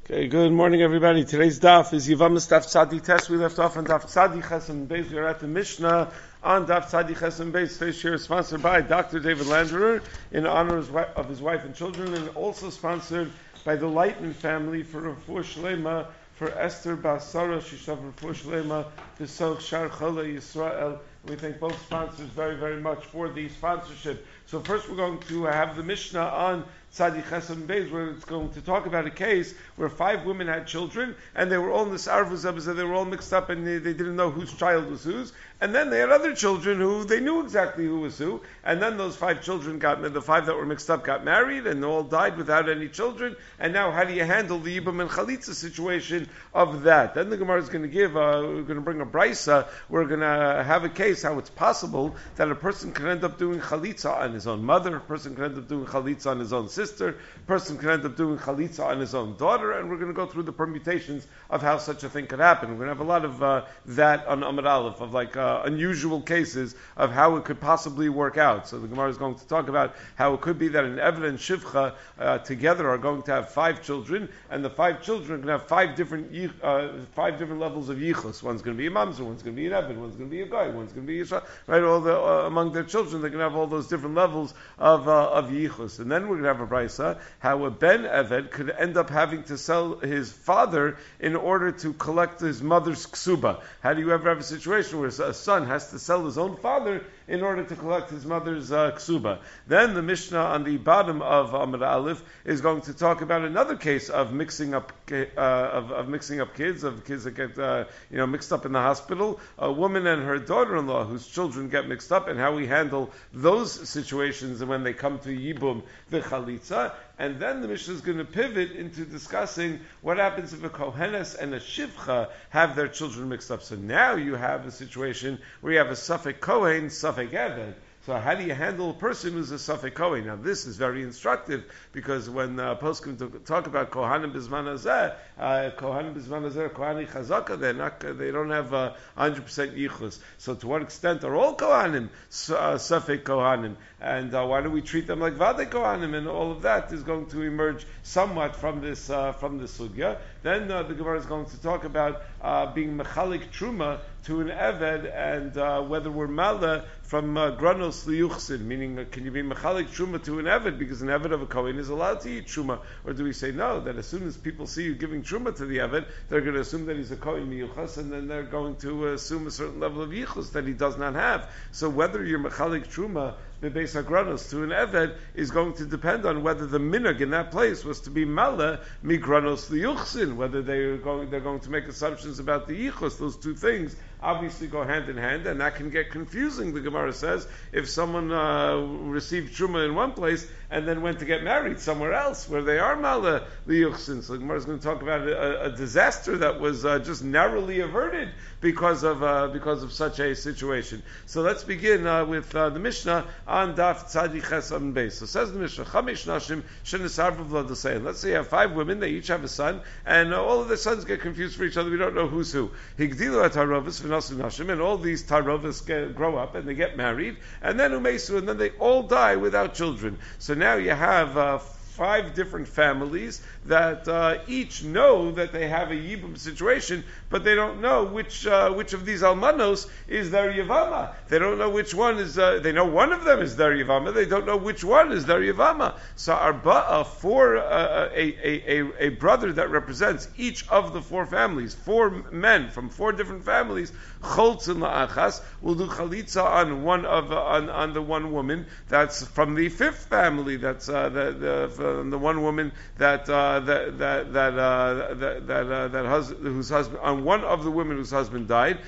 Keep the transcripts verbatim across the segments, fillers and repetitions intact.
Okay, good morning, everybody. Today's daf is Yevamos Daf Tzadi Tes. We left off on Daf Tzadi Chesem Beis. We are at the Mishnah on Daf Tzadi Chesem Beis. Today's share is sponsored by Doctor David Landerer in honor of his wife and children, and also sponsored by the Lightman family for Refuah Shlema for Esther Basara Shishav Refuah Shlema B'Soch Shar Chola Yisrael. We thank both sponsors very, very much for the sponsorship. So first we're going to have the Mishnah on Tzadi Chesem Beis, where it's going to talk about a case where five women had children, and they were all in this arvus, they were all mixed up, and they, they didn't know whose child was whose. And then they had other children who they knew exactly who was who. And then those five children got, the five that were mixed up got married, and all died without any children. And now, how do you handle the Yibum and Chalitza situation of that? Then the Gemara is going to give, uh, we're going to bring a brisa. We're going to have a case how it's possible that a person can end up doing Chalitza on his own mother, a person can end up doing Chalitza on his own sister, a person can end up doing Chalitza on his own daughter, and we're going to go through the permutations of how such a thing could happen. We're going to have a lot of uh, that on Amud Aleph, of like uh, unusual cases of how it could possibly work out. So the Gemara is going to talk about how it could be that an Eved and Shivcha uh, together are going to have five children, and the five children are going to have five different uh, five different levels of yichus. One's going to be a mamzer, one's going to be an Eved, one's going to be a guy, one's going to be a Yisha. Right, all the uh, among their children, they're going to have all those different levels of uh, of yichus. And then we're going to have a brisa how a ben Eved could end up having to sell his father in order to collect his mother's ksuba. How do you ever have a situation where a son has to sell his own father in order to collect his mother's uh, ksuba? Then the Mishnah on the bottom of Amud Aleph is going to talk about another case of mixing up uh, of, of mixing up kids, of kids that get uh, you know mixed up in the hospital. A woman and her daughter-in-law whose children get mixed up, and how we handle those situations when they come to Yibum the Chalitza. And then the Mishnah is going to pivot into discussing what happens if a Kohenes and a Shivcha have their children mixed up. So now you have a situation where you have a Safek Kohen, Safek Eved. So how do you handle a person who's a Safek Kohen? Now this is very instructive, because when uh, poskim talk about Kohanim Bizman Hazeh, uh, Kohanim Bizman Hazeh, Kohani Chazaka, they're not, they don't have uh, one hundred percent yichus. So to what extent are all Kohanim uh, Safek Kohanim? And uh, why do we treat them like Vade Kohanim? And all of that is going to emerge somewhat from this uh, from this sugya. Then uh, the Gemara is going to talk about uh, being mechalik truma to an eved, and uh, whether we're mala from uh, granos liyuchsin, meaning uh, can you be mechalik truma to an eved, because an eved of a kohen is allowed to eat truma, or do we say no, that as soon as people see you giving truma to the eved, they're going to assume that he's a kohen miyuchas, and then they're going to uh, assume a certain level of yichus that he does not have. So whether you're mechalik truma the beis hagranos to an eved is going to depend on whether the minhag in that place was to be mala migranos liyuchsin, whether they are going they're going to make assumptions about the yichus. Those two things obviously go hand in hand, and that can get confusing. The Gemara says if someone uh, received truma in one place and then went to get married somewhere else where they are mala liyuchsin, so the Gemara is going to talk about a, a disaster that was uh, just narrowly averted because of uh, because of such a situation. So let's begin uh, with uh, the Mishnah on Daf Tzadi Chesam Beis. So says the Mishnah, Chamish Nashim Shenisarvu Vladasein. Let's say you have five women, they each have a son, and uh, all of their sons get confused for each other. We don't know who's who. Higdilu at Tarovis v'Nasu Nashim, and all these Tarovis get, grow up and they get married, and then Umesu, and then they all die without children. So now you have uh, five different families that uh, each know that they have a Yibum situation, but they don't know which uh, which of these Almanos is their Yavama. They don't know which one is, uh, they know one of them is their Yavama, they don't know which one is their Yavama. So Arba'a, for uh, a, a, a, a brother that represents each of the four families, four men from four different families, Cholz and La'achas, will do Chalitza on one of, uh, on, on the one woman that's from the fifth family, that's uh, the, the uh, the one woman that uh, that that that uh, that that, uh, that hus- whose husband on one of the women whose husband died,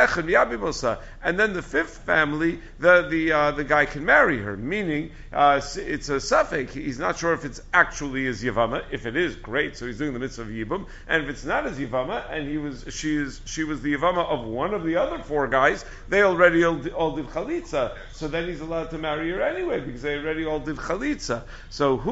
and then the fifth family, the the uh, the guy can marry her, meaning uh, it's a suffix. He's not sure if it's actually his yavama. If it is, great. So he's doing the mitzvah of yibum. And if it's not his yavama, and he was she is she was the yavama of one of the other four guys, they already all did, all did chalitza. So then he's allowed to marry her anyway, because they already all did chalitza. So who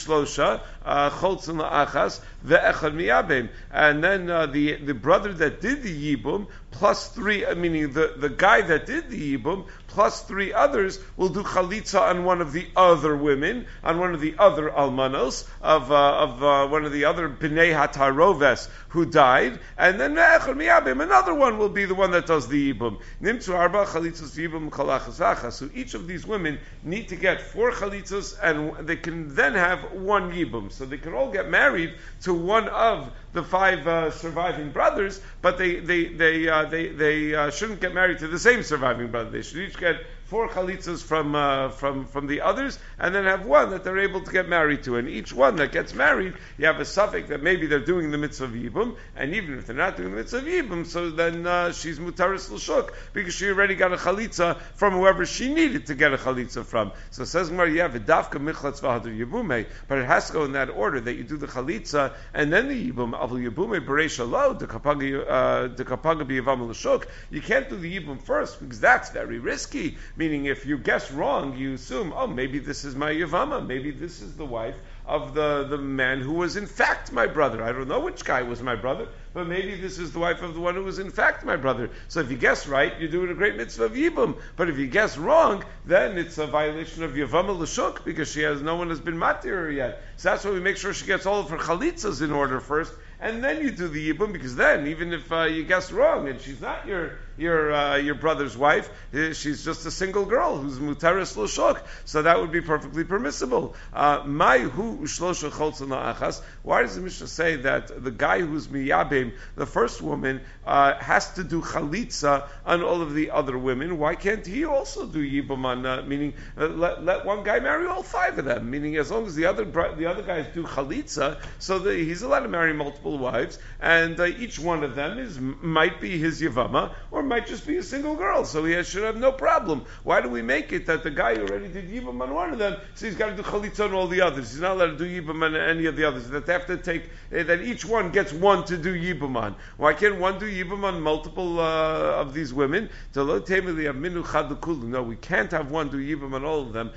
shlosha cholzin la'achas ve'echad miyabim, and then uh, the the brother that did the yibum plus three, meaning the the guy that did the yibum plus three others will do chalitza on one of the other women, on one of the other almanos of uh, of uh, one of the other bnei hataroves who died, and then ve'echad miyabim, another one will be the one that does the yibum. Nimtzu arba chalitzas yibum kolachas v'achas. So each of these women need to get four chalitzas, and they can then have one yibum. So they can all get married to one of the five uh, surviving brothers, but they they they uh, they they uh, shouldn't get married to the same surviving brother. They should each get four chalitzas from uh, from from the others, and then have one that they're able to get married to. And each one that gets married, you have a suffix that maybe they're doing the mitzvah of yibum, and even if they're not doing the mitzvah of yibum, so then uh, she's mutaris l'shuk because she already got a chalitza from whoever she needed to get a chalitza from. So it says Gemara, you have a dafka michlatz v'hadur yibume, but it has to go in that order that you do the chalitza and then the yibum. Avul yibume bereisha lo the kapaga the kapaga biyavam l'shuk. You can't do the yibum first because that's very risky. Meaning, if you guess wrong, you assume, oh, maybe this is my Yavama, maybe this is the wife of the, the man who was in fact my brother. I don't know which guy was my brother, but maybe this is the wife of the one who was in fact my brother. So if you guess right, you're doing a great mitzvah of Yibum. But if you guess wrong, then it's a violation of Yavama L'shuk because she has no one has been matir her yet. So that's why we make sure she gets all of her chalitzas in order first, and then you do the yibum, because then, even if uh, you guess wrong and she's not your your uh, your brother's wife, uh, she's just a single girl who's mutaris l'shok, so that would be perfectly permissible. My hu ushlosha cholzin la'achas. Why does the Mishnah say that the guy who's miyabim, the first woman, uh, has to do chalitza on all of the other women? Why can't he also do yibum on? Uh, meaning, uh, let, let one guy marry all five of them. Meaning, as long as the other the other guys do chalitza, so that he's allowed to marry multiple wives, and uh, each one of them is might be his yavama, or might just be a single girl, so he has, should have no problem. Why do we make it that the guy who already did yibam on one of them, so he's got to do chalitza on all the others? He's not allowed to do yibam on any of the others. That they have to take, uh, that each one gets one to do yibam on. Why can't one do yibam on multiple uh, of these women? No, we can't have one do yibam on all of them.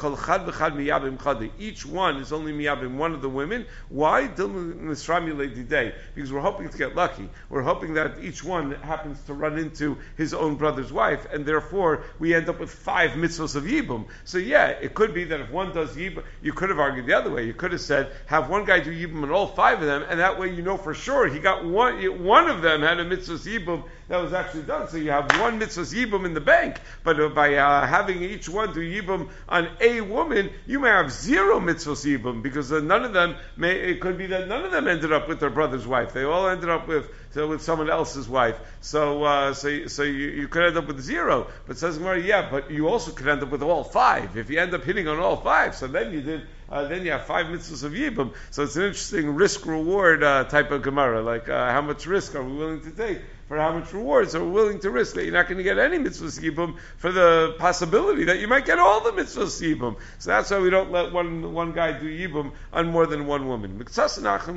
Each one is only miyabim one of the women. Why? Because we're hoping to get lucky. We're hoping that each one happens to run into his own brother's wife, and therefore we end up with five mitzvahs of yibum. So yeah, it could be that if one does yibum, you could have argued the other way. You could have said, have one guy do yibum on all five of them, and that way you know for sure he got one. One of them had a mitzvah yibum that was actually done. So you have one mitzvah yibum in the bank, but by uh, having each one do yibum on a woman, you may have zero mitzvahs yibum, because uh, none of them may. It could be that none of them ended up with their brother's wife. They all ended up with so with someone else's wife. So uh, so so you, you could end up with zero. But says Gemara, yeah, but you also could end up with all five. If you end up hitting on all five, so then you did. Uh, then you have five mitzvahs of yibum. So it's an interesting risk-reward uh, type of Gemara. Like, uh, how much risk are we willing to take for how much rewards are we willing to risk that you're not going to get any mitzvahs yibum for the possibility that you might get all the mitzvahs yibum. So that's why we don't let one one guy do yibum on more than one woman. Let's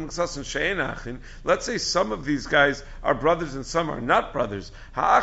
say some of these guys are brothers and some are not brothers. So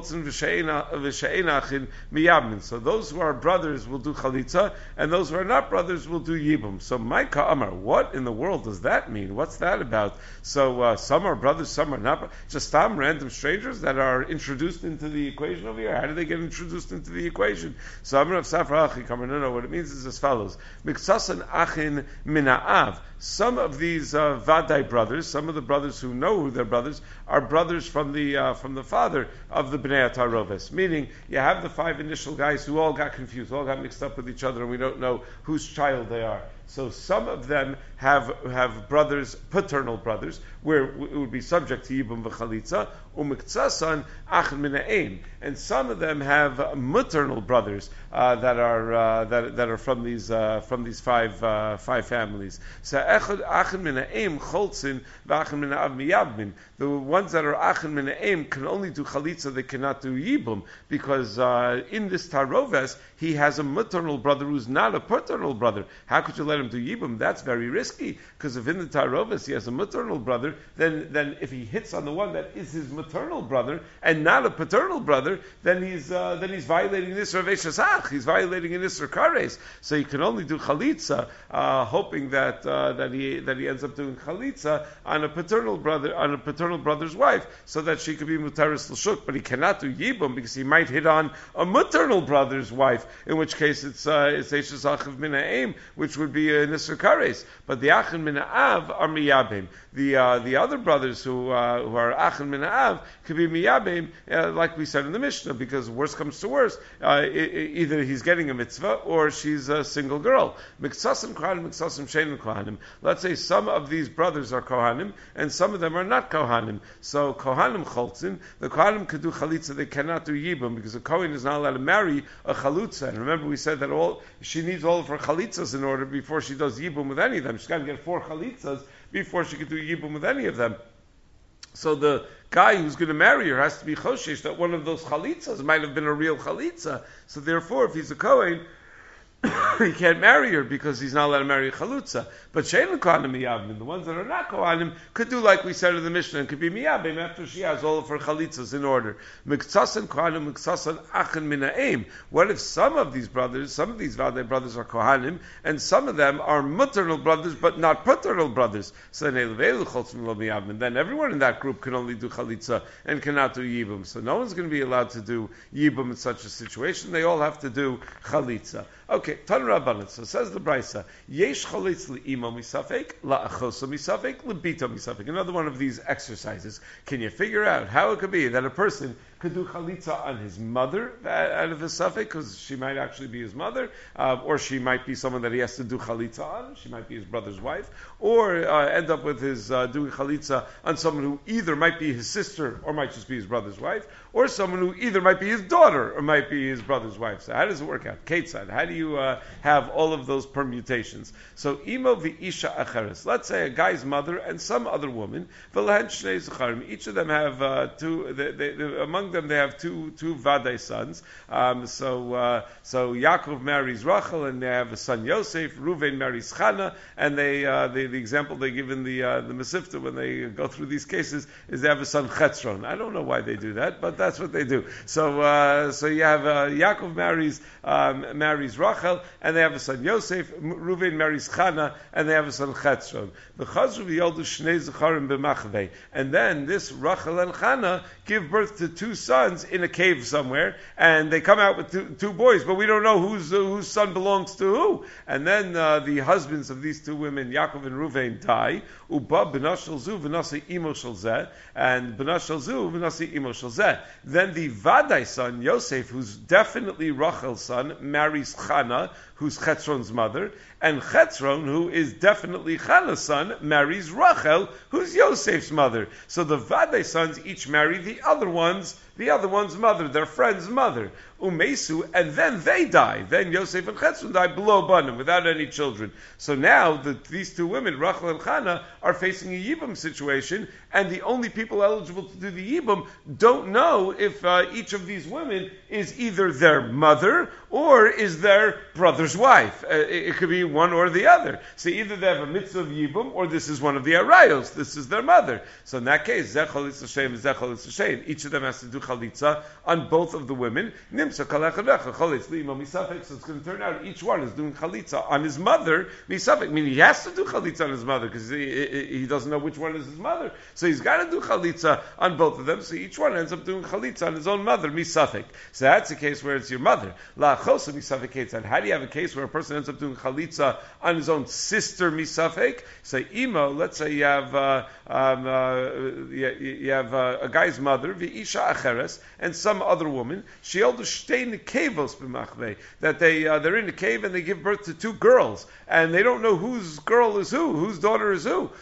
those who are brothers will do chalitza, and those who are not brothers will do yibum. So Micah Amar, what in the world does that mean? What's that about? So uh, some are brothers, some are not. Just some random strangers that are introduced into the equation over here. How do they get introduced into the equation? So Amar of Safra Achi Kamar, no, no, what it means is as follows. Miksasan Achin Mina'av. Some of these uh, Vadai brothers, some of the brothers who know who they're brothers, are brothers from the uh, from the father of the Bnei Ataroves. Meaning, you have the five initial guys who all got confused, all got mixed up with each other, and we don't know whose child they are. So some of them have have brothers, paternal brothers, where it would be subject to Yibum v'chalitza, umiktasan achin mina'im, and some of them have maternal brothers uh, that are uh, that that are from these uh, from these five uh, five families. So echad achin mina'im cholzin v'achin mina'av miyabmin. The ones that are achin mina'im can only do chalitza; they cannot do Yibum, because uh, in this taroves he has a maternal brother who's not a paternal brother. How could you let let him do Yibum, that's very risky, because if in the Tarovis he has a maternal brother, then, then if he hits on the one that is his maternal brother, and not a paternal brother, then he's, uh, then he's violating Nisr Veshasach, he's violating an Nisr Kares, so he can only do Chalitza, uh, hoping that, uh, that he, that he ends up doing Chalitza on a paternal brother, on a paternal brother's wife, so that she could be Mutaris L'Shuk, but he cannot do Yibum, because he might hit on a maternal brother's wife, in which case it's, uh, it's Eishes Achiv Min Ha'em, which would be a Nisr Kares, but the Achin Min Ha'av are Miyabim. The, uh, the other brothers who, uh, who are Achin Min Ha'av could be Miyabim, uh, like we said in the Mishnah, because worst comes to worst, uh, either he's getting a mitzvah, or she's a single girl. Miksasim Kohanim, Miksasim Shein Kohanim. Let's say some of these brothers are Kohanim, and some of them are not Kohanim. So Kohanim Cholzin, the Kohanim could do Chalitza, they cannot do Yibum, because a Kohen is not allowed to marry a Chalutza. And remember we said that all, she needs all of her Chalitzas in order before she does Yibum with any of them. She's got to get four Chalitzas before she could do Yibum with any of them. So the guy who's going to marry her has to be Choshesh that one of those Chalitzas might have been a real Chalitza. So therefore, if he's a Kohen, he can't marry her because he's not allowed to marry a chalutza. But shein kohanim miyabim, the ones that are not kohanim, could do like we said in the Mishnah, and could be miyabim after she has all of her chalitzas in order. Miksasan kohanim, miksasan achin min ha'em. What if some of these brothers, some of these vadei brothers are kohanim, and some of them are maternal brothers, but not paternal brothers? So then then everyone in that group can only do chalitza and cannot do yibum. So no one's going to be allowed to do yibum in such a situation. They all have to do chalitza. Okay, Tan Rabbanan. So says the Brisa, Yesh chalitz li'imo misafek, la'achoso misafek, libito misafek. Another one of these exercises. Can you figure out how it could be that a person could do chalitza on his mother out of his safek, because she might actually be his mother, uh, or she might be someone that he has to do chalitza on, she might be his brother's wife, or uh, end up with his uh, doing chalitza on someone who either might be his sister or might just be his brother's wife, or someone who either might be his daughter or might be his brother's wife. So how does it work out? Kate said, how do you uh, have all of those permutations? So imo v'isha acheres. Let's say a guy's mother and some other woman, v'lehen shnei zecharim. Each of them have uh, two. They, they, they, among them, they have two two vadei sons. Um, so uh, so Yaakov marries Rachel, and they have a son Yosef. Reuven marries Chana, and they uh, the, the example they give in the uh, the Mesivta when they go through these cases is they have a son Chetzron. I don't know why they do that, but that's what they do. So uh, so you have uh, Yaakov marries um, marries Rachel, and they have a son Yosef. Reuven marries Chana, and they have a son Chetzron. The Chazru v'yoldu shnei zecharim b'machvei, and then this Rachel and Chana give birth to two sons in a cave somewhere, and they come out with two, two boys, but we don't know whose uh, whose son belongs to who. And then uh, the husbands of these two women, Yaakov and Reuven, die. Uba b'nashel zu v'nasi imo shel zeh, and b'nashel zu v'nasi imo shel zeh. Then the Vadai son, Yosef, who's definitely Rachel's son, marries Chana, who's Chetzron's mother, and Chetzron, who is definitely Chana's son, marries Rachel, who's Yosef's mother. So the Vadai sons each marry the other one's, the other one's mother, their friend's mother, Umesu, and then they die. Then Yosef and Chetzron die below Banim, without any children. So now the, these two women, Rachel and Chana, are facing a Yibum situation, and the only people eligible to do the Yibum don't know if uh, each of these women is either their mother or is their brother's wife. Uh, it, it could be one or the other. So either they have a mitzvah of Yibum, or this is one of the Arayos, this is their mother. So in that case, Zeh Chalitza Shem, Zeh Chalitza Shem. Each of them has to do Chalitza on both of the women. So it's going to turn out each one is doing Chalitza on his mother, Misafek, meaning he has to do Chalitza on his mother, because he, he doesn't know which one is his mother. So he's got to do Chalitza on both of them, so each one ends up doing Chalitza on his own mother, Misafek. So that's a case where it's your mother. La Chosa Misafek. And how do you have a case where a person ends up doing Chalitza on his own sister, Misafek? Say, Imo, let's say you have, uh, um, uh, you, you have uh, a guy's mother, V'isha Acheres, and some other woman, she held that they uh, they're in the cave and they give birth to two girls, and they don't know whose girl is who, whose daughter is who.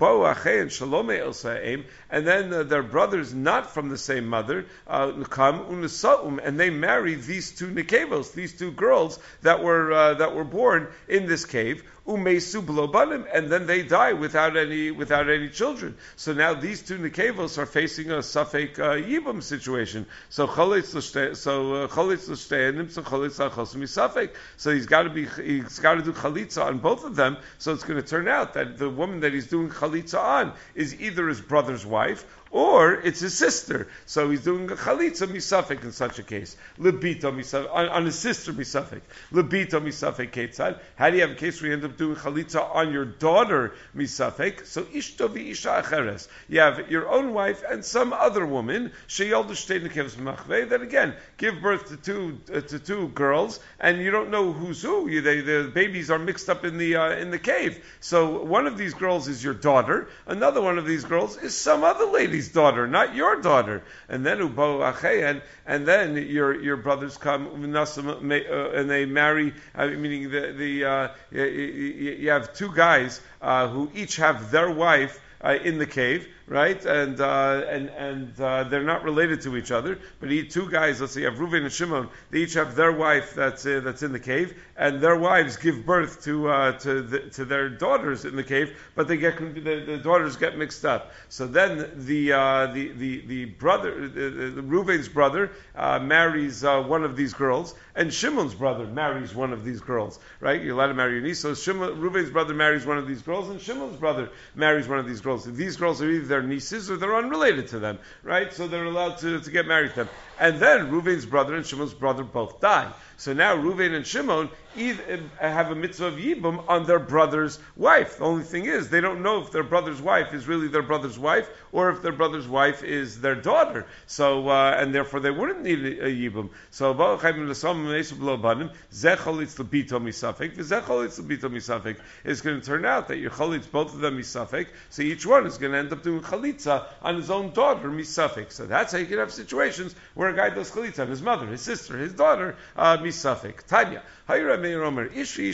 And then uh, their brothers, not from the same mother, uh, and they marry these two nekevos, these two girls that were uh, that were born in this cave. umesu b'lo banim, and then they die without any without any children. So now these two nekevos are facing a safek uh, yibum situation. So cholitz l'shtei, so cholitz l'shtei nimtza cholitz l'chos misafek. So he's got to be he's got to do chalitza on both of them. So it's going to turn out that the woman that he's doing chalitza on is either his brother's wife or it's his sister. So he's doing a chalitza misafek in such a case. Lebito misafek, on, on his sister misafek. Lebito misafek ketzad. How do you have a case where you end up doing chalitza on your daughter misafek? So ishto v'isha acheres. You have your own wife and some other woman, sheyoldu shtei nekevos machvei, that again, give birth to two, uh, to two girls, and you don't know who's who. You, they, the babies are mixed up in the, uh, in the cave. So one of these girls is your daughter, another one of these girls is some other lady's daughter, not your daughter. And then ubo acheyan, and then your your brothers come and they marry. Uh, meaning the the uh, you, you have two guys uh, who each have their wife uh, in the cave. Right, and uh, and and uh, they're not related to each other. But he, two guys, let's say you have Reuven and Shimon. They each have their wife that's uh, that's in the cave, and their wives give birth to uh, to the, to their daughters in the cave. But they get the, the daughters get mixed up. So then the uh, the, the the brother, the, the Reuven's brother, uh, marries uh, one of these girls, and Shimon's brother marries one of these girls. Right, you're allowed to marry your niece. So Shimon, Reuven's brother marries one of these girls, and Shimon's brother marries one of these girls. These girls are either their nieces or they're unrelated to them, right? So they're allowed to, to get married to them. And then Reuven's brother and Shimon's brother both die. So now Reuven and Shimon either have a mitzvah of yibum on their brother's wife. The only thing is, they don't know if their brother's wife is really their brother's wife or if their brother's wife is their daughter. So, uh, and therefore they wouldn't need a, a yibum. So, it's going to turn out that your chalitz, both of them misafek, so each one is going to end up doing chalitza on his own daughter misafek. So that's how you can have situations where a guy does chalitza on his mother, his sister, his daughter, uh, misafek. Tanya. Another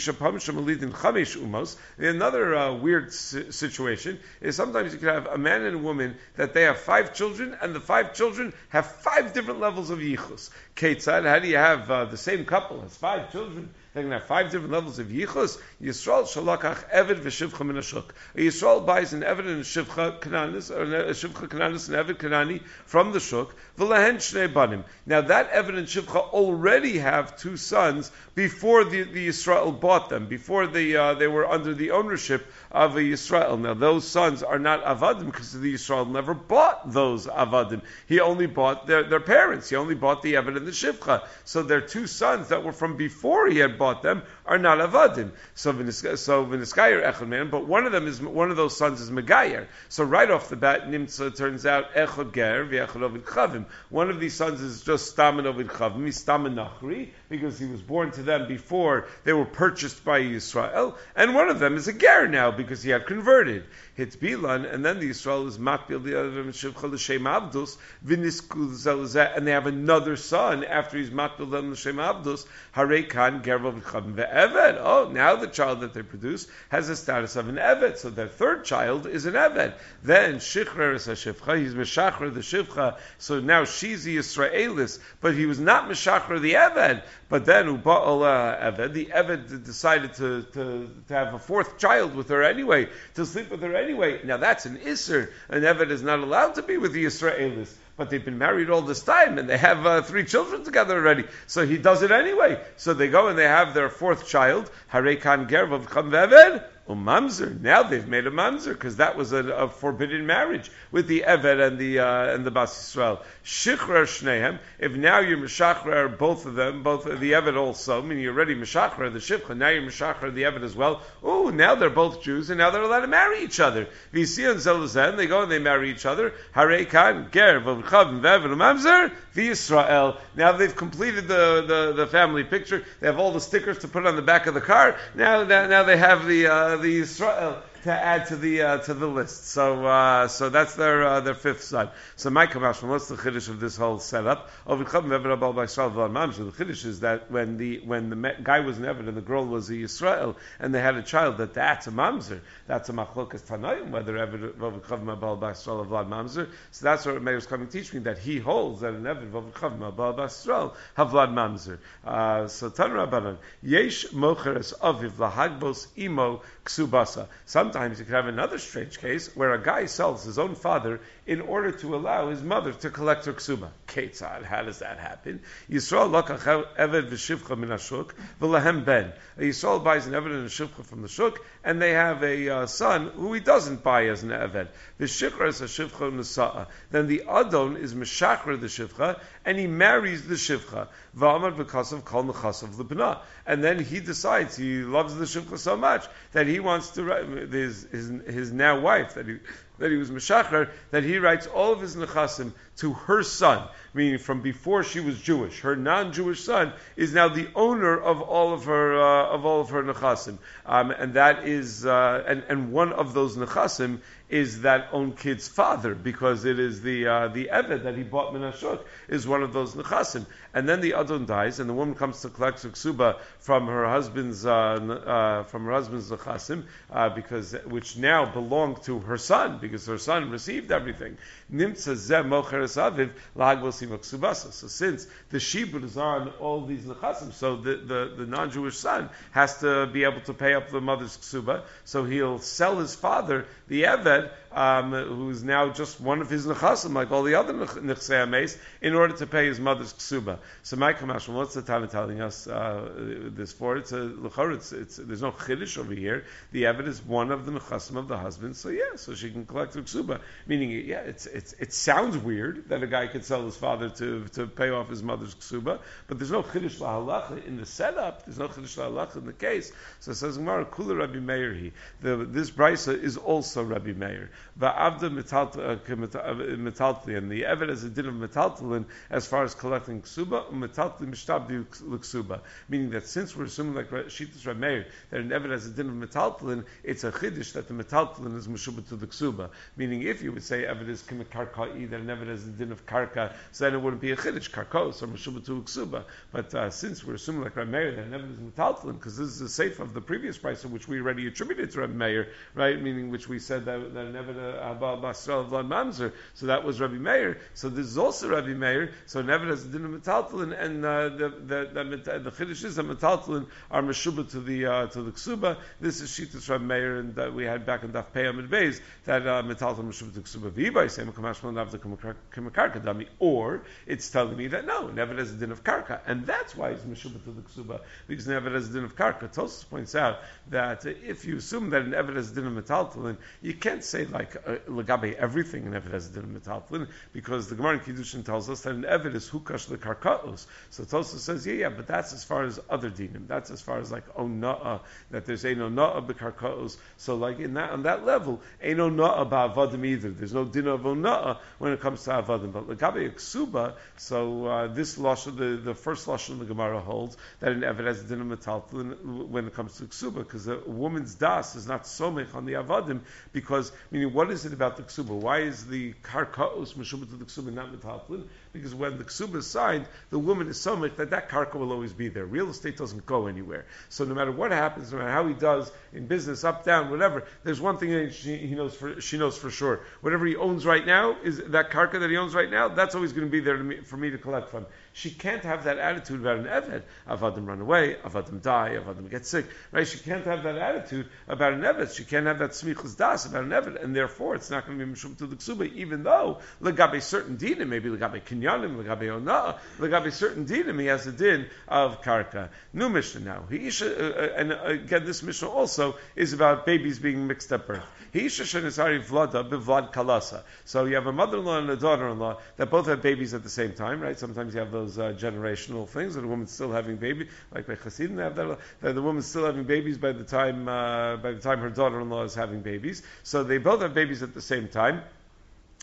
uh, weird situation is sometimes you can have a man and a woman that they have five children, and the five children have five different levels of yichus. Ketzad, how do you have uh, the same couple has five children? They're going to have five different levels of yichus. Yisrael shalakach eved v'shivcha min hashuk. Yisrael buys an eved and a shivcha kananis, or a shivcha kananis and eved kanani from the shuk. V'lahen shnei banim. Now that eved and shivcha already have two sons before the, the Yisrael bought them, before they uh, they were under the ownership of a Yisrael. Now those sons are not avadim because the Yisrael never bought those avadim. He only bought their, their parents. He only bought the eved and the shivcha. So their two sons that were from before he had bought them are not avadim. So so v'niskayer echad man, but one of them is one of those sons is megayer. So right off the bat, nimtza turns out echad ger v'echad ovid chavim. One of these sons is just stamen ovid chavim. He's stamen nachri because he was born to them before they were purchased by Yisrael, and one of them is a ger now because he had converted. Hits bilan, and then the Yisrael is matbil the other shivcha l'shem avdus v'nisku zelzeh, and they have another son after he's matbil them l'shem avdus harei kan ger v'chavim ve'eved. Oh, now the child that they produce has a status of an eved, so their third child is an eved. Then shichrer is a shivcha, he's meshachrer the shivcha, so now she's the Yisraelis, but he was not meshachrer the eved. But then uba'al eved, the eved decided to, to to have a fourth child with her anyway, to sleep with her anyway. Now that's an isser. An eved is not allowed to be with the Yisraelis. But they've been married all this time, and they have uh, three children together already. So he does it anyway. So they go and they have their fourth child, Harei kan ger v'cham ve'eved, umamzer. Now they've made a mamzer because that was a, a forbidden marriage with the eved and the uh, and the bas Yisrael. Shichrer shnehem. If now you're meshachrer both of them, both of the eved also, meaning you're already meshachrer the shivcha, now you're meshachrer the eved as well. Oh, now they're both Jews, and now they're allowed to marry each other. V'yisiyan zeluzem. They go and they marry each other. Harei kan ger v'cham ve'eved umamzer v'Yisrael. Now they've completed the, the the family picture. They have all the stickers to put on the back of the car. Now now, now they have the uh, the Yisrael. to add to the uh, to the list. So uh, so that's their uh, their fifth son. So my Kamashma, what's the chiddush of this whole setup? The chiddush is that when the when the guy was an Eved and the girl was a Yisrael and they had a child, that that's a mamzer. That's a machlokas tanaim, whether Eved v'avichavim abal b'Yisrael avlad mamzer. So that's what Meir is coming to teach me, that he holds that an Eved v'avichavim abal b'Yisrael havlad mamzer. Uh, so Tan Rabbanan yesh mocheres aviv lahagbos imo ksubasa. Sometimes you could have another strange case where a guy sells his own father in order to allow his mother to collect her ksuba. Ketzad, how does that happen? Yisrael lakach eved v'shivcha min hashuk v'lahem ben. Yisrael buys an eved and a shivcha from the shuk, and they have a uh, son who he doesn't buy as an eved. V'shikra is a shivcha nesa'a. Then the adon is meshachra the shivcha, and he marries the shivcha. V'amar v'kasav kol nechasav l'bna. And then he decides he loves the shivcha so much that he wants to his his, his now wife that he that he was Meshachar, that he writes all of his nechasim to her son, meaning from before she was Jewish. Her non-Jewish son is now the owner of all of her uh, of all of her nechasim, um, and that is uh, and and one of those nechasim is that own kid's father, because it is the uh, the Eved that he bought Minashuk is one of those nechasim. And then the Adon dies, and the woman comes to collect Ksuba from her husband's uh, uh, from her husband's nechasim, uh, because which now belong to her son, because her son received everything. Nimtza zeh mocheres aviv lahagbos imo ksubasa. So since the shibud is on all these nechasim, so the, the, the non-Jewish son has to be able to pay up the mother's ksuba, so he'll sell his father, the Eved, um, who's now just one of his nechasim, like all the other nechsei ames, in order to pay his mother's ksuba. So my Kamashma, what's the Tana telling us uh, this for? It's a it's, it's there's no chiddush over here. The Eved is one of the nechasim of the husband, so yeah, so she can collect her ksuba. Meaning, yeah, it's it's it sounds weird that a guy could sell his father to to pay off his mother's ksuba, but there's no chiddush lahalacha in the setup. There's no chiddush lahalacha in the case. So it says Gemara, Kula Rabbi Meir he. This brisa is also Rabbi Meir. Va'avda metaltli, and the Eved has a din of metaltlin as far as collecting ksuba, metaltli mishtabdi l'ksuba. Meaning that since we're assuming like Shittas Rabbi Meir that an Eved has a din of metaltlin, it's a chiddush that the metaltlin is meshubah to the ksuba. Meaning if you would say Eved is kimekarkai, that an Eved has a din of karka, so then it wouldn't be a chiddush karkos or meshubah to ksuba. But uh, since we're assuming like Rabbi Meir that an Eved is metaltlin, because this is the safe of the previous price, which we already attributed to Rabbi Meir, right? Meaning which we said that, that an Eved Abal Basral Vlad Mamzer, so that was Rabbi Meir. So this is also Rabbi Meir. So an Eved has a din of metaltlin, and uh, the the the, the chiddush is that metaltlin are meshubah to the uh, to the ksuba. This is Shittas Rabbi Meir, and that we had back in Daf Pei Amid Beis that uh, metaltlin meshubah to ksuba. V'ibay say mekamashmal navda k'makarka dami, or it's telling me that no, an Eved has a din of karka, and that's why it's meshubah to the ksuba, because an Eved has a din of karka. Tosfos points out that if you assume that an Eved has a din of metaltlin, you can't say like uh, legabe everything an Eved has a din of metaltlin, because the Gemara in Kiddushin tells us that an Eved is hukash lekarkaos. So Tosfos says, yeah, yeah, but that's as far as other dinim. That's as far as like ona'ah, that there's ein ona'ah bekarkaos. So like in that on that level, ein ona'ah ba'avadim either. There's no din of ona'ah when it comes to avadim. But legabe ksuba, so uh, this lashon, the the first lashon the Gemara holds that an Eved has a din of metaltlin when it comes to ksuba, because a woman's das is not somech on the avadim, because meaning what is it about the ksuba? Why is the karkaos meshubah to the ksuba not metaltlin? Because when the ksuba is signed, the woman is so much that that karka will always be there. Real estate doesn't go anywhere. So no matter what happens, no matter how he does in business, up, down, whatever, there's one thing that she, he knows for, she knows for sure. Whatever he owns right now, is that karka that he owns right now, that's always going to be there to me, for me to collect from. She can't have that attitude about an Eved. Avadim run away, Avadim die, Avadim get sick. Right? She can't have that attitude about an Eved. She can't have that smichus das about an Eved, and therefore it's not going to be mishum to the ksuba, even though legabe certain dinim, maybe legabe kinyanim, legabe onah, legabe certain dinim, he has a din of karka. New Mishnah now. He isha, uh, and uh, again, this Mishnah also is about babies being mixed at birth. He isha shenisari vlada bevlad kalasa. So you have a mother-in-law and a daughter-in-law that both have babies at the same time, right? Sometimes you have those uh, generational things, that a woman's still having baby, like by Hasidim, they have that, that the woman's still having babies by the time uh, by the time her daughter-in-law is having babies. So they both have babies at the same time.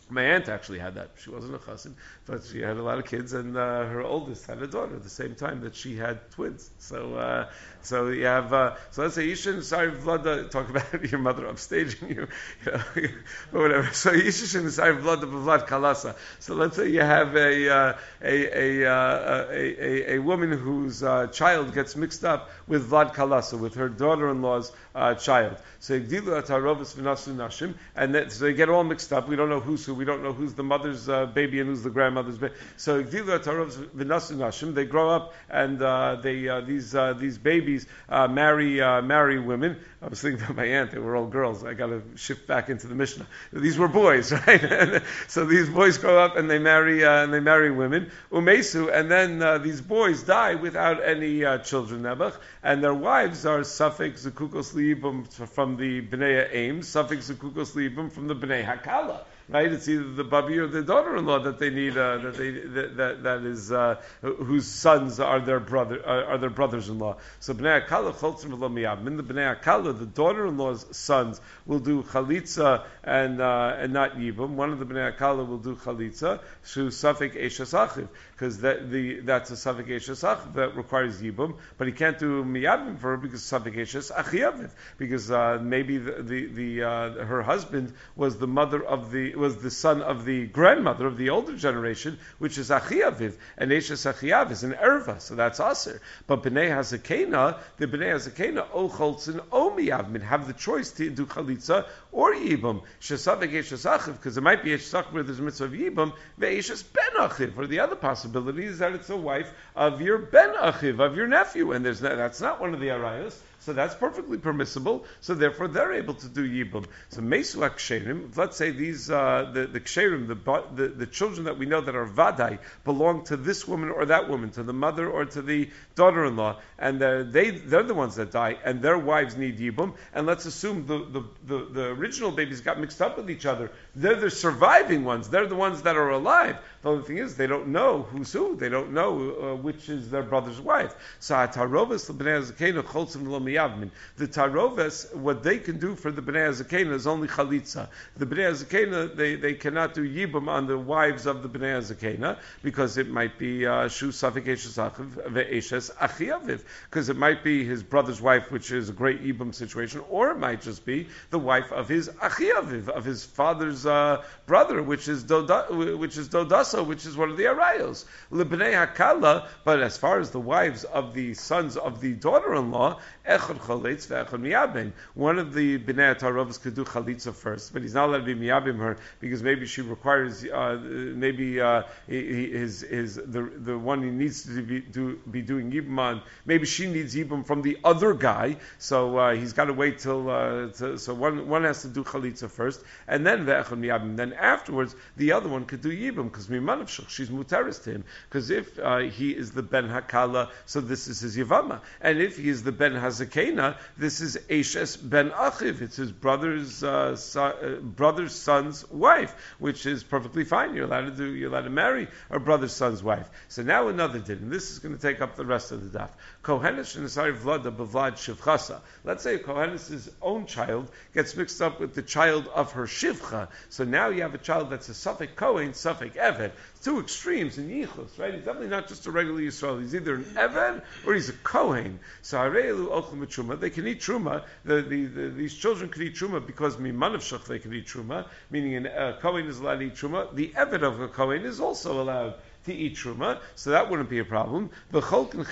My aunt actually had that. She wasn't a chassid, but she had a lot of kids, and uh, her oldest had a daughter at the same time that she had twins. So, uh, so you have. Uh, so let's say Yishin, sorry, Vlada, talk about your mother upstaging you, you know, or whatever. So Yishin, sorry, Vlada, Vlad Kalasa. So let's say you have a uh, a, a, uh, a a a woman whose uh, child gets mixed up with Vlad Kalasa, with her daughter-in-law's uh, child. So Yigdilu Atarovas V'nasu Nashim, and then, so they get all mixed up. We don't know who's who. We don't know who's the mother's uh, baby and who's the grandmother's baby. So Gdilu Tarovs V'nasu Nashim, they grow up and uh, they uh, these uh, these babies uh, marry uh, marry women. I was thinking about my aunt; they were all girls. I got to shift back into the Mishnah. These were boys, right? And so these boys grow up and they marry uh, and they marry women. Umesu, and then uh, these boys die without any uh, children. Nebuch, and their wives are Safek Zekukos Liibum from the Bnei Aim, Safek Zekukos Liibum from the Bnei Hakala. Right, it's either the babi or the daughter-in-law that they need. Uh, that they that that, that is uh, whose sons are their brother uh, are their brothers-in-law. So bnei akala choltzim v'lo miyab. In the bnei akala, the daughter-in-law's sons will do chalitza and uh, and not yibum. One of the bnei akala will do chalitza shu safek eshes achiv, because that the that's a safek eshes achiv that requires yibum, but he can't do miyabim for her because safek eshes achiyaviv, because uh, maybe the the, the uh, her husband was the mother of the was the son of the grandmother of the older generation, which is Achiaviv, and Eshes Achiav is an erva, so that's aser. But Bnei Hazakena, the Bnei Hazakena, O Cholzin, O Miyavmin, have the choice to do Chalitza or Yibum. Shesavik Eshes Achiv, because it might be Eshes Achiv where there's a mitzvah of Yibum, Ve'eshes Ben Achiv, or the other possibility is that it's a wife of your Ben Achiv, of your nephew, and there's no, that's not one of the arayos. So that's perfectly permissible. So therefore, they're able to do yibum. So mesu ksherim. Let's say these uh, the the ksherim, the, the the children that we know that are vadai belong to this woman or that woman, to the mother or to the daughter-in-law, and they're, they they're the ones that die, and their wives need yibum. And let's assume the the, the, the original babies got mixed up with each other. They're the surviving ones. They're the ones that are alive. The only thing is they don't know who's who. They don't know uh, which is their brother's wife. So atarovas l'bnei hazakenu cholzim lo miyavmin. The tarovas, what they can do for the bnei hazakenu is only chalitza. The bnei hazakenu, they, they cannot do yibum on the wives of the bnei hazakenu because it might be shu safik eshes achiv ve'eshes achiaviv, because it might be his brother's wife, which is a great yibum situation, or it might just be the wife of his achiaviv, of his father's uh, brother, which is doda, which is dodas. Which is one of the arayos. Lebnei hakala, but as far as the wives of the sons of the daughter-in-law, echad chalitz ve'echad miyabim. One of the bnei tarovas could do chalitza first, but he's not allowed to be miyabim her because maybe she requires, uh, maybe uh, his his the the one he needs to be do be doing yibum on. Maybe she needs yibum from the other guy, so uh, he's got to wait till. Uh, to, so one one has to do chalitza first, and then ve'echad miyabim. Then afterwards, the other one could do yibum because she's muteris to him, because if uh, he is the ben hakala, so this is his yavama, and if he is the ben hazakena, this is eshes ben achiv. It's his brother's uh, son, uh, brother's son's wife, which is perfectly fine. You're allowed to do. You're allowed to marry a brother's son's wife. So now another din, and this is going to take up the rest of the daf. Kohenes shenasari vlada bevlad shivchasa. Let's say Kohenes' own child gets mixed up with the child of her shivcha. So now you have a child that's a Safek Kohen, Safek Eved. Two extremes in Yichus, right? He's definitely not just a regular Yisrael. He's either an Eved or he's a Kohen. So Harelu Ochel Truma, they can eat Truma. The, the, the, these children can eat Truma because Mimanav Shach they can eat Truma, meaning a uh, Kohen is allowed to eat Truma. The Eved of a Kohen is also allowed to eat truma, so that wouldn't be a problem. But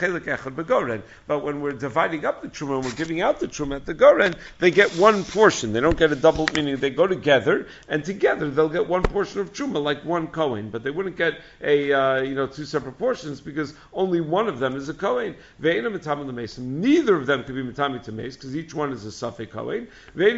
when we're dividing up the truma and we're giving out the truma at the goren, they get one portion. They don't get a double, meaning they go together, and together they'll get one portion of truma, like one kohen. But they wouldn't get a uh, you know two separate portions because only one of them is a kohen. Neither of them could be mitami to mace because each one is a safek kohen.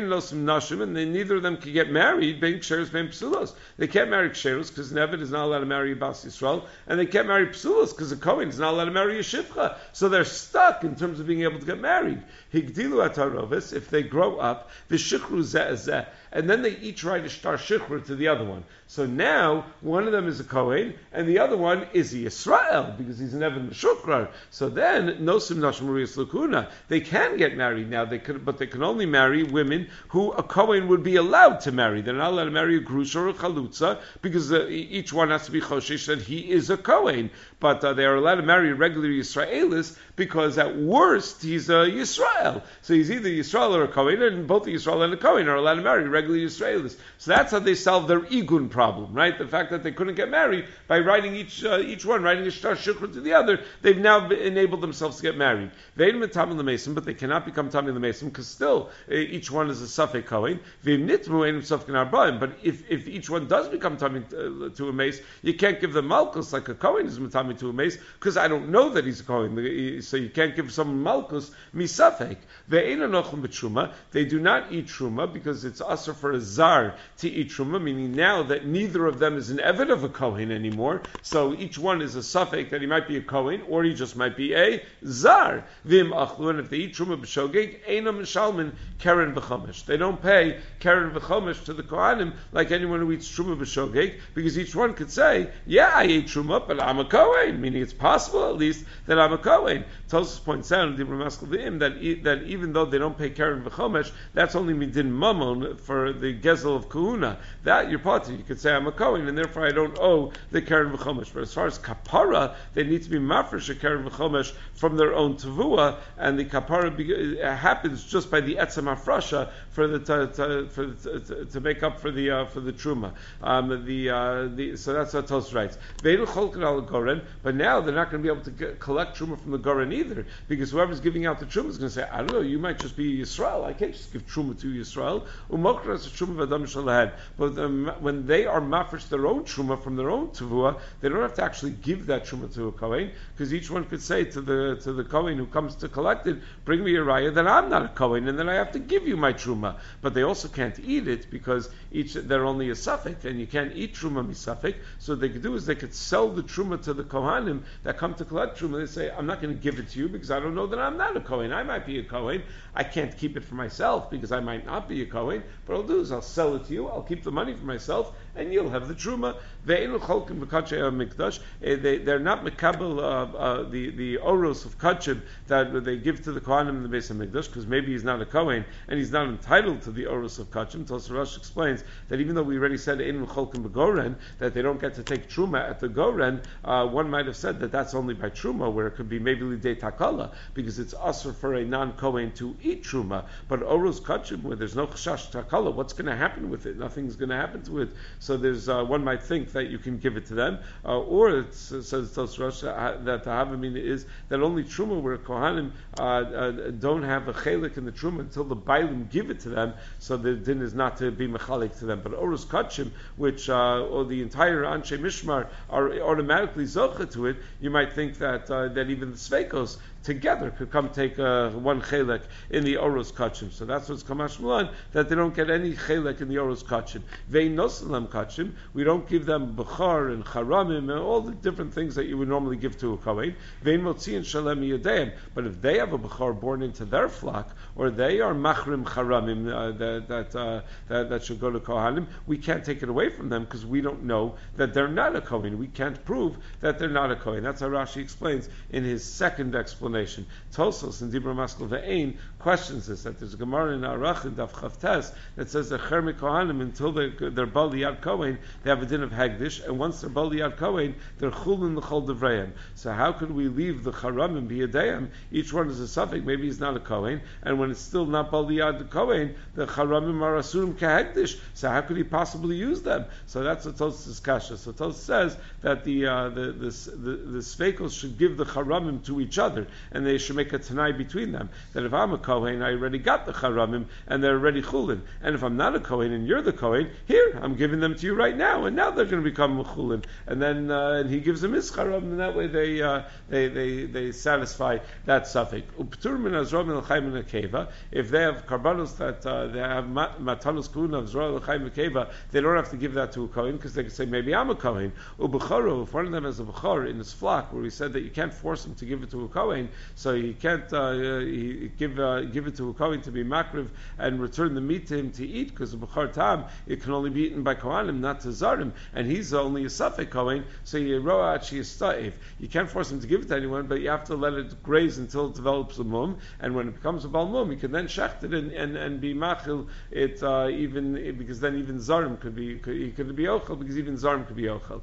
And then neither of them can get married. They can't marry ksheros because Nevid is not allowed to marry Bas Yisrael. and they can't marry psulos because a Kohen is not allowed to marry a shivcha. So they're stuck in terms of being able to get married. Higdilu atarovis, if they grow up, v'shikru zeh zeh, and then they each write a shtar shikhr to the other one. So now one of them is a Kohen, and the other one is a Yisrael because he's an Evan Meshukrar. So then nosim nashim ruyas lakuna. They can get married now. They could, but they can only marry women who a Kohen would be allowed to marry. They're not allowed to marry a Grusha or a Chalutza because uh, each one has to be choshish that he is a Kohen. But uh, they are allowed to marry a regular Yisraelis because at worst he's a Yisrael. So he's either Yisrael or a Kohen, and both the Yisrael and the Kohen are allowed to marry regular Yisraelis. So that's how they solve their igun problem, right? The fact that they couldn't get married by writing each uh, each one, writing a shtar shukra to the other, they've now enabled themselves to get married. They ain't tamim l'mesim, but they cannot become tamim l'mesim because still uh, each one is a safek Kohen. But if, if each one does become tamim uh, to a mace, you can't give them malchus like a Kohen is tamim to a mace because I don't know that he's a Kohen. So you can't give someone malchus misafek. They do not eat truma because it's usher for a zar to eat truma, meaning now that neither of them is an evid of a Kohen anymore, so each one is a suffix that he might be a Kohen or he just might be a zar. Vim achlu, and if they eat truma b'shogeg, einam mishalmin keren v'chomesh. They don't pay keren v'chomesh to the Kohanim like anyone who eats truma b'shogeg, because each one could say, yeah, I ate truma, but I'm a Kohen, meaning it's possible at least that I'm a Kohen. Tosus points out in the Ramaskal that e- that even though they don't pay keren v'chomesh, that's only midin mamon for the gezel of kahuna. That you're party, you could say I'm a Kohen, and therefore I don't owe the keren v'chomesh. But as far as kapara, they need to be mafresh a keren v'chomesh from their own tavua, and the kapara be- happens just by the etzem afrasha for the to, to, for the, to, to make up for the uh, for the truma. Um, the, uh, the so that's what Tos writes. But now they're not going to be able to get, collect truma from the goren either, because whoever's giving out the truma is going to say, I don't know, you might just be Yisrael. I can't just give truma to Yisrael. But um, when they are mafresh their own truma from their own tavua, they don't have to actually give that truma to a Kohen, because each one could say to the to the Kohen who comes to collect it, bring me a raya that I'm not a Kohen, and then I have to give you my truma. But they also can't eat it because each they're only a suffix, and you can't eat truma misafik. So what they could do is they could sell the truma to the Kohanim that come to collect truma. They say, I'm not going to give it to you because I don't know that I'm not a Kohen. I might be a Kohen. I can't keep it for myself because I might not be a Kohen. But I'll do is I'll sell it to you. I'll keep the money for myself, and you'll have the truma. They, they're not mekabel uh, uh, the the oros of kachim that they give to the Kohanim in the Beis Hamikdash, because maybe he's not a Kohen and he's not entitled to the oros of kachim. Tosar Rosh explains that even though we already said ein cholkim b'goren that they don't get to take truma at the goren, uh, one might have said that that's only by truma, where it could be maybe lidei takala, because it's usher for a non-Kohen to eat truma. But oros kachim, where there's no chashash takala, what's going to happen with it? Nothing's going to happen to it. So there's uh, one might think that you can give it to them, uh, or it says Tosar Rosh uh, that the havamina is that only truma where Kohanim uh, uh, don't have a chelik in the truma until the bailim give it to them, so the din is not to be mechalik to them. But oros kachim, which uh, or the entire anshe mishmar are automatically zocha to it, you might think that uh, that even the sveikos together could come take uh, one chelek in the oros kachim. So that's what's kamash milan, that they don't get any chelek in the oros kachim. Vein nosalam kachim, we don't give them bechar and charamim and all the different things that you would normally give to a kohen. Vein motzi and shalem yadeim. But if they have a bechar born into their flock, or they are machrim charamim uh, that that, uh, that that should go to kohanim, we can't take it away from them because we don't know that they're not a kohen. We can't prove that they're not a kohen. That's how Rashi explains in his second explanation. Tosos and Dibra Maskal Ve'ein questions this, that there's a Gemara in Arach and Daf Chavtes that says that Chermi Kohanim, until they're, they're Bal Yad Kohen, they have a din of Hagdish, and once they're Bal Yad Kohen, they're Chulin L'chol Devreim. So how could we leave the Charamim B'Yadeim? Each one is a suffix, maybe he's not a Kohen, and when it's still not Bal Yad Kohen, the Charamim are Asurim Kehagdish, so how could he possibly use them? So that's what Tosos is Kasha. So Tosos says that the uh, the the, the, the Sveikos should give the Charamim to each other. and they should make a tanai between them, that if I'm a Kohen, I already got the Charamim, and they're already Chulin. And if I'm not a Kohen, and you're the Kohen, here, I'm giving them to you right now, and now they're going to become Chulin. And then uh, and he gives them his Charamim, and that way they, uh, they, they, they satisfy that suffix. If they have karbanos that uh, they have matanos kuna of Zroel L'chaim Mekeva, they don't have to give that to a Kohen, because they can say, maybe I'm a Kohen. U'b'choro, if one of them has a B'chor in his flock, where we said that you can't force him to give it to a Kohen, so you can't uh, he, give uh, give it to a Kohen to be makriv and return the meat to him to eat, because the B'chor tam, it can only be eaten by Kohanim, not to Zarim, and he's only a Safek Kohen, so you roa actually a sta'if. You can't force him to give it to anyone, but you have to let it graze until it develops a mum, and when it becomes a bal mum, you can then shecht it and, and, and be machil it uh, even because then even Zarim could be could, could be ochel, because even Zarim could be ochel.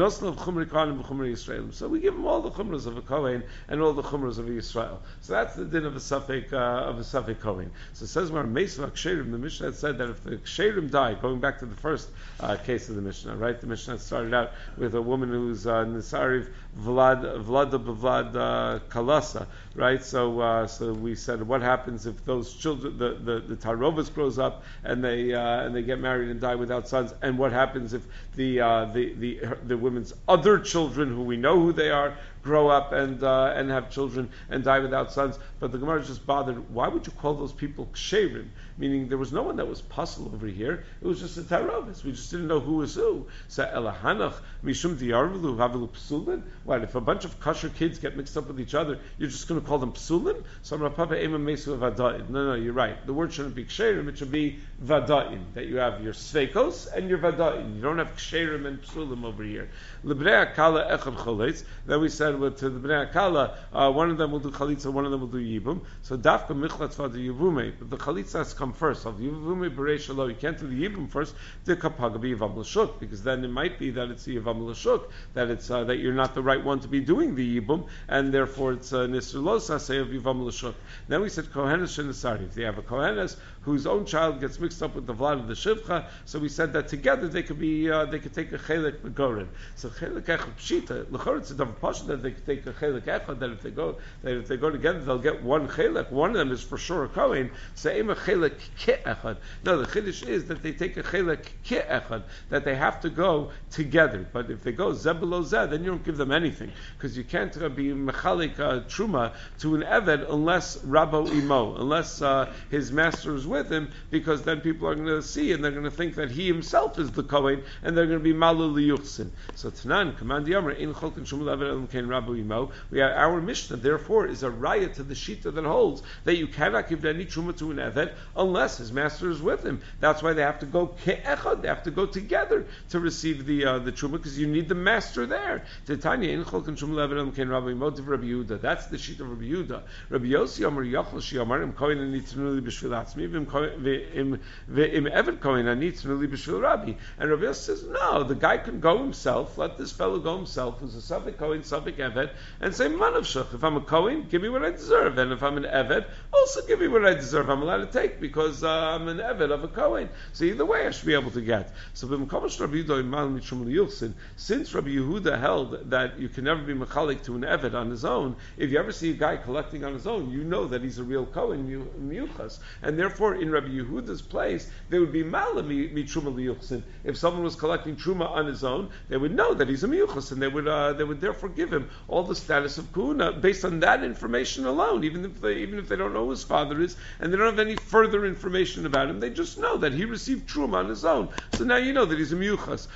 So we give him all the chumras of a Kohen and all the chumras of a Yisrael. So that's the din of a Safek uh, of a Safek Kohen. So it says, "Mar meisva ksherim." The Mishnah said that if the ksherim die, going back to the first uh, case of the Mishnah, right? The Mishnah started out with a woman who's uh, Nisariv Vlad Vlada Bavlad uh, Kalasa, right? So uh, so we said, what happens if those children, the the, the Tarovas grows up and they uh, and they get married and die without sons? And what happens if the uh, the the the women's other children, who we know who they are, grow up and uh, and have children and die without sons? But the Gemara is just bothered. Why would you call those people ksherim? Meaning there was no one that was puzzled over here. It was just a tarovis. We just didn't know who was who. So elahanach mishum diyarvulu havelu psulin. What if a bunch of kosher kids get mixed up with each other? You're just going to call them psulin? So Rapapa ema mesu vadain. No, no, you're right. The word shouldn't be ksherim. It should be vadain. That you have your sveikos and your vadain. You don't have ksherim and psulim over here. Lebrei akala echad choletz. Then we said with to the bnei akala, uh, one of them will do chalitza, one of them will do yibum. So dafka michlatz v'ad yivume, but the chalitza has come first. Of yivume b'rei shalo, you can't do the yibum first. The kapaga be yivam l'shuk, because then it might be that it's the yivam l'shuk, that it's uh, that you're not the right one to be doing the yibum, and therefore it's nisr lo saseh of yivam l'shuk. Then we said kohenes shenesari. If they have a kohenes whose own child gets mixed up with the vlad of the shivcha, so we said that together they could be uh, they could take a chelik megorin. So chelik echad pshita l'chor, it's a davar pasha that they could take a chelik echad, that if they go that if they go together they'll get one chelik. One of them is for sure a kohen. So ema chelik ki echad. No, the chiddush is that they take a chelik ki echad, that they have to go together. But if they go zeh below zeh, then you don't give them anything, because you can't uh, be mechalik uh, truma to an eved unless rabo imo, unless uh, his master is with him, because then people are going to see and they're going to think that he himself is the kohen, and they're going to be malu liyuchsin. So tanan command yamar in cholkin shum levet el kein rabo imo. We have our Mishnah, therefore, is a riot to the shita that holds that you cannot give any truma to an eved unless his master is with him. That's why they have to go ke'echad, they have to go together to receive the uh, the truma, because you need the master there. Titania in cholkin shum levet el kein rabo imo of Rabbi Yehuda. That's the shita of Rabbi Yehuda. Rabbi Yossi Amar Yachol Shiamar Im Kohen Anitznu Li B'Shvil Atzmi V'Im V'Im Eved Kohen Anitznu Li B'Shvil Rabbi. And Rabbi Yossi says, no, the guy can go himself. Let this fellow go himself, who's a Safek Kohen, Safek Eved, and say Manavshach. If I'm a Kohen, give me what I deserve, and if I'm an Eved, also give me what I deserve. I'm allowed to take because uh, I'm an Eved of a Kohen. So either way, I should be able to get. So since Rabbi Yehuda held that you can never be mechalik to an Eved on his own, if you ever see a guy collecting on his own, you know that he's a real Kohen Miyuchas. And therefore, in Rabbi Yehuda's place, there would be Mala mi Truma Liyuchsin. If someone was collecting Truma on his own, they would know that he's a Miyuchas, and they would uh, they would therefore give him all the status of Kuhuna based on that information alone, even if they even if they don't know who his father is, and they don't have any further information about him, they just know that he received Truma on his own. So now you know that he's a Miyuchas.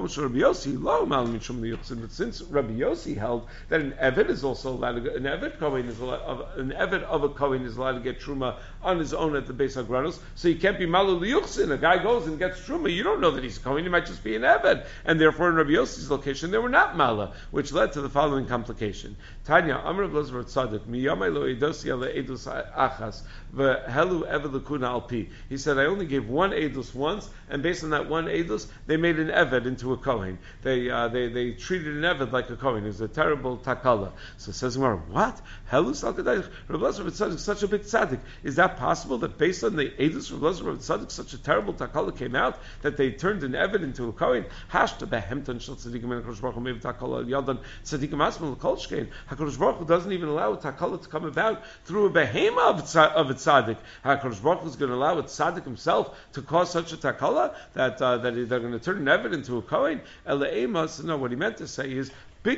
But since Rabbi Yossi held that an Eved is also allowed to get, an Eved Kohen is allowed, an Eved of a Kohen is allowed to get Truma on his own at the Beis HaGranos, so he can't be Malu Liyuchsin. A guy goes and gets Truma, you don't know that he's a Kohen, he might just be an Eved. And therefore in Rabbi Yossi's location they were not Mala, which led to the following complication. Tanya, Amr Blazvar Tzadik, Miyamai lo edosi ala edus achas, v'helu Eved l'kuna alpi. He said, I only gave one edus once, and based on that one edus, they made an Eved into a Kohen. They uh, they they treated an Eved like a Kohen. It was a terrible takala. So it says, what? Helus al-Kadayich. Rabbi Lazar Tzaddik, such a big tzaddik. Is that possible that based on on the Edus of Lazar of Tzaddik, such a terrible takala came out that they turned an Eved into a Kohen. Hashta behemtan shel tzaddikim and Hakadosh Baruch Hu maybe takala yadan tzaddikim asmal kolshkein. Hakadosh Baruch Hu doesn't even allow a takala to come about through a behema of, of a tzaddik. Hakadosh Baruch Hu is going to allow a tzaddik himself to cause such a takala that uh, that they're going to turn an Eved into a Kohen. Elaemas, no, what he meant to say is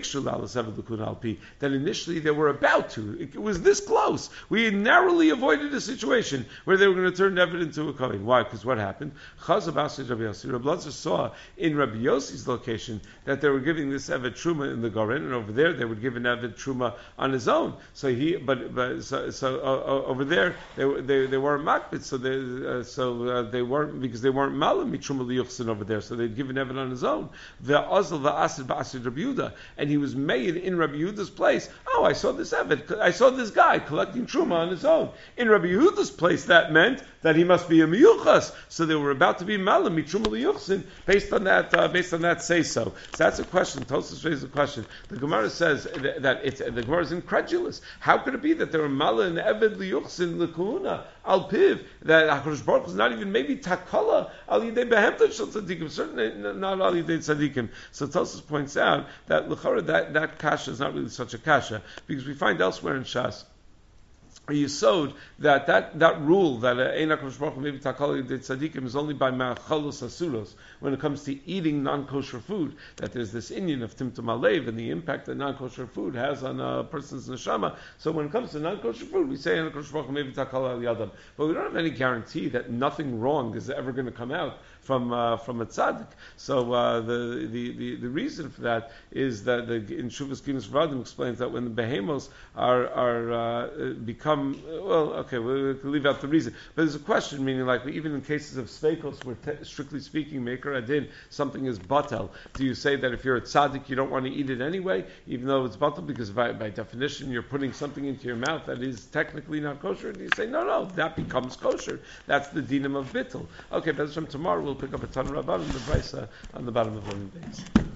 that initially they were about to. It was this close. We narrowly avoided a situation where they were going to turn Eved into a Kohen. Why? Because what happened? Rabbi Lazar saw in Rabbi Yossi's location that they were giving this Eved Truma in the Goren, and over there they would give an Eved Truma on his own. So he, but, but so, so uh, over there they they, they weren't makbid, so they uh, so uh, they weren't because they weren't malam mitruma liyuchsin over there, so they'd give an Eved on his own. The azal the asid ba'asid Rabbi Yehuda. And he was made in Rabbi Yehuda's place. Oh, I saw this Eved, I saw this guy collecting Truma on his own. In Rabbi Yehuda's place, that meant that he must be a miyuchas. So they were about to be malam mitruma liyuchsin based on that. Uh, based on that, say so. So that's a question. Tosfos raises a question. The Gemara says that, that it's the Gemara is incredulous. How could it be that there were malam and Eved liyuchsin lekuna al piv that Hakadosh Baruch Hu is not even maybe takala al yidei behemta shel tzaddikim, certainly not al yidei tzaddikim. So Tosfos points out that That, that kasha is not really such a kasha, because we find elsewhere in Shas a yesod that that, that rule that Ein HaKadosh Baruch Hu maybe takala yidei tzaddikim is only by ma'achalos asuros when it comes to eating non-kosher food, that there's this inyan of timtum alev and the impact that non-kosher food has on a person's neshama. So when it comes to non-kosher food, we say Ein HaKadosh Baruch Hu maybe takala al yadam, but we don't have any guarantee that nothing wrong is ever going to come out from uh, from a tzaddik. So uh, the, the, the the reason for that is that the, in Shuvas Gimus Vadim explains that when the behemos are are uh, become well, okay, we'll, we'll leave out the reason, but there's a question, meaning like even in cases of sveikos, where te- strictly speaking, maker adin, something is batel. Do you say that if you're a tzaddik, you don't want to eat it anyway, even though it's batel, because by, by definition you're putting something into your mouth that is technically not kosher? Do you say no, no, that becomes kosher? That's the dinam of bittul. Okay, but from tomorrow we'll pick up a ton of Rabbanim, the Brisa on the bottom of one days.